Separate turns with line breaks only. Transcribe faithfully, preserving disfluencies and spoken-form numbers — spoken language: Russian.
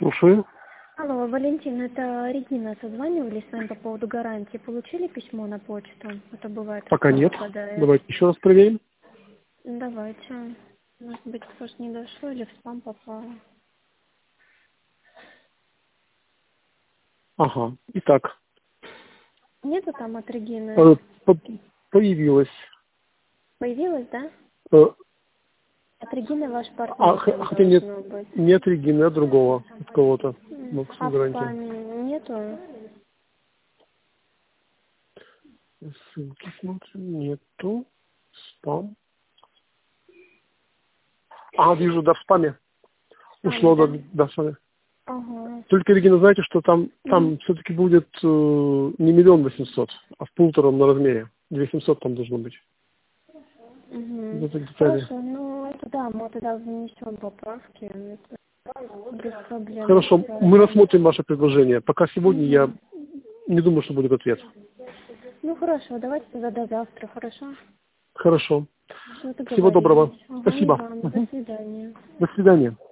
Слушаю.
Алло, Валентин, это Регина. Созванивались с вами по поводу гарантии. Получили письмо на почту? Это бывает.
Пока нет.
Попадает.
Давайте еще раз проверим.
Давайте. Может быть, может не дошло или в спам попало.
Ага. Итак,
Нету там от Регины?
э, по- появилось.
Появилось, да?
э,
От Регины ваш
А,
партнер
х-
там
хотя нет,
должно быть.
нет Регины, а другого. От кого-то.
М,
Максим
А в
гарантия.
спаме нету?
Ссылки смотрим. Нету. Спам. А, вижу, да, в спаме. Ушло,
Спаме,
да,
да?
да, в спаме.
Ага.
Только, Регина, знаете, что там,
Мгм.
там все-таки будет э, не миллион восемьсот, а в полуторном на размере. Две семьсот там должно быть.
Мгм.
Вот эти детали.
Хорошо, ну это да, мы тогда внесем поправки. Это без проблем.
Хорошо, мы рассмотрим ваше предложение. Пока сегодня я
Мгм.
не думаю, что будет ответ.
Ну хорошо, давайте тогда до завтра, хорошо?
Хорошо.
Все,
Всего доброго.
договорились. Ага, и
Спасибо.
вам. До
Мгм.
свидания.
До свидания.